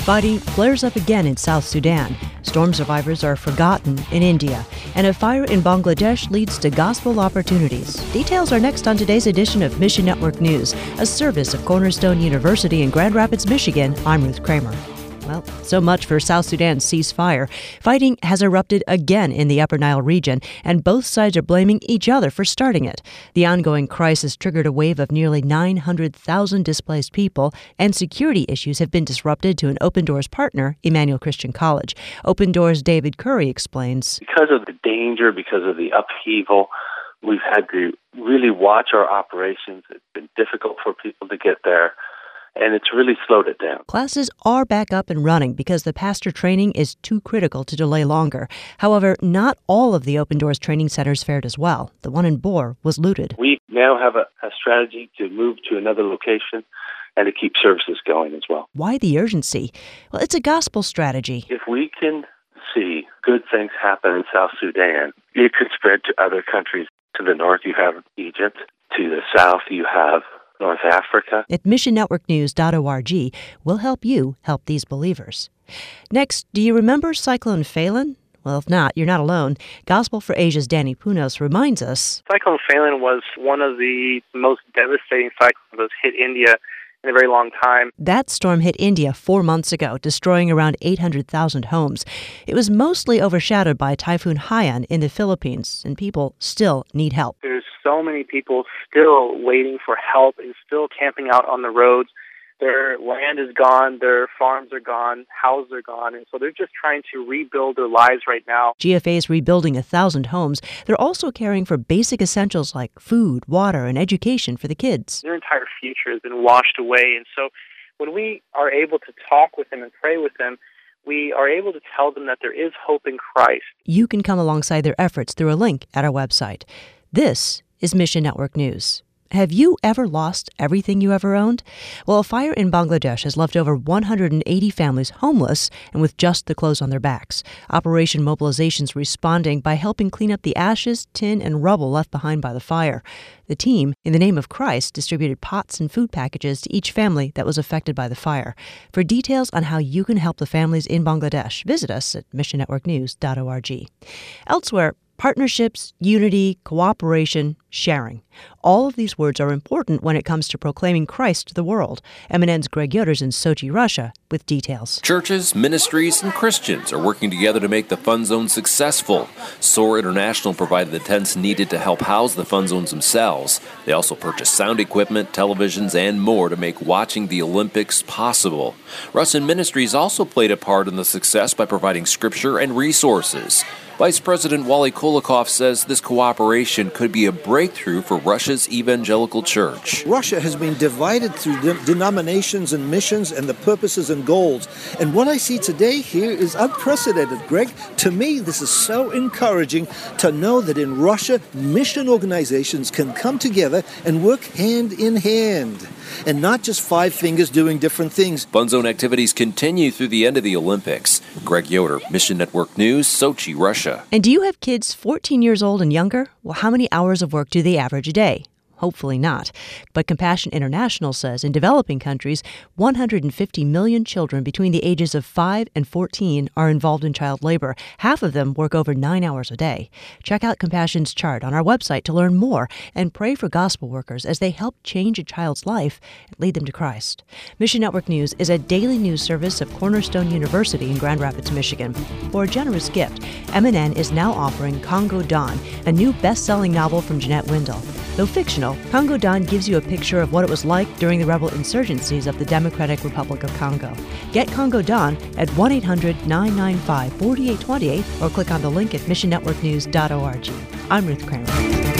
Fighting flares up again in South Sudan. Storm survivors are forgotten in India. And a fire in Bangladesh leads to gospel opportunities. Details are next on today's edition of Mission Network News, a service of Cornerstone University in Grand Rapids, Michigan. I'm Ruth Kramer. Well, so much for South Sudan's ceasefire. Fighting has erupted again in the Upper Nile region, and both sides are blaming each other for starting it. The ongoing crisis triggered a wave of nearly 900,000 displaced people, and security issues have been disrupted to an Open Doors partner, Emmanuel Christian College. Open Doors' David Curry explains. Because of the danger, because of the upheaval, we've had to really watch our operations. It's been difficult for people to get there, and it's really slowed it down. Classes are back up and running because the pastor training is too critical to delay longer. However, not all of the Open Doors training centers fared as well. The one in Bor was looted. We now have a strategy to move to another location and to keep services going as well. Why the urgency? Well, it's a gospel strategy. If we can see good things happen in South Sudan, it could spread to other countries. To the north, you have Egypt. To the south, you have North Africa. At missionnetworknews.org, we'll help you help these believers. Next, do you remember Cyclone Phelan? Well, if not, you're not alone. Gospel for Asia's Danny Punos reminds us. Cyclone Phelan was one of the most devastating cyclones that's hit India in a very long time. That storm hit India 4 months ago, destroying around 800,000 homes. It was mostly overshadowed by Typhoon Haiyan in the Philippines, and people still need help. There's so many people still waiting for help and still camping out on the roads. Their land is gone, their farms are gone, houses are gone, and so they're just trying to rebuild their lives right now. GFA is rebuilding 1,000 homes. They're also caring for basic essentials like food, water, and education for the kids. Their entire future has been washed away, and so when we are able to talk with them and pray with them, we are able to tell them that there is hope in Christ. You can come alongside their efforts through a link at our website. This is Mission Network News. Have you ever lost everything you ever owned? Well, a fire in Bangladesh has left over 180 families homeless and with just the clothes on their backs. Operation Mobilization's responding by helping clean up the ashes, tin, and rubble left behind by the fire. The team, in the name of Christ, distributed pots and food packages to each family that was affected by the fire. For details on how you can help the families in Bangladesh, visit us at missionnetworknews.org. Elsewhere, partnerships, unity, cooperation, sharing. All of these words are important when it comes to proclaiming Christ to the world. MNN's Greg Yoder's in Sochi, Russia, with details. Churches, ministries, and Christians are working together to make the Fun Zone successful. SOAR International provided the tents needed to help house the Fun Zones themselves. They also purchased sound equipment, televisions, and more to make watching the Olympics possible. Russian Ministries also played a part in the success by providing scripture and resources. Vice President Wally Kulikov says this cooperation could be a breakthrough for Russia's evangelical church. Russia has been divided through denominations and missions and the purposes and goals. And what I see today here is unprecedented, Greg. To me, this is so encouraging to know that in Russia, mission organizations can come together and work hand in hand. And not just five fingers doing different things. Fun Zone activities continue through the end of the Olympics. Greg Yoder, Mission Network News, Sochi, Russia. And do you have kids 14 years old and younger? Well, how many hours of work do they average a day? Hopefully not. But Compassion International says in developing countries, 150 million children between the ages of 5 and 14 are involved in child labor. Half of them work over 9 hours a day. Check out Compassion's chart on our website to learn more and pray for gospel workers as they help change a child's life and lead them to Christ. Mission Network News is a daily news service of Cornerstone University in Grand Rapids, Michigan. For a generous gift, MNN is now offering Congo Dawn, a new best-selling novel from Jeanette Wendell. Though fictional, Congo Dawn gives you a picture of what it was like during the rebel insurgencies of the Democratic Republic of Congo. Get Congo Dawn at 1-800-995-4828 or click on the link at missionnetworknews.org. I'm Ruth Kramer.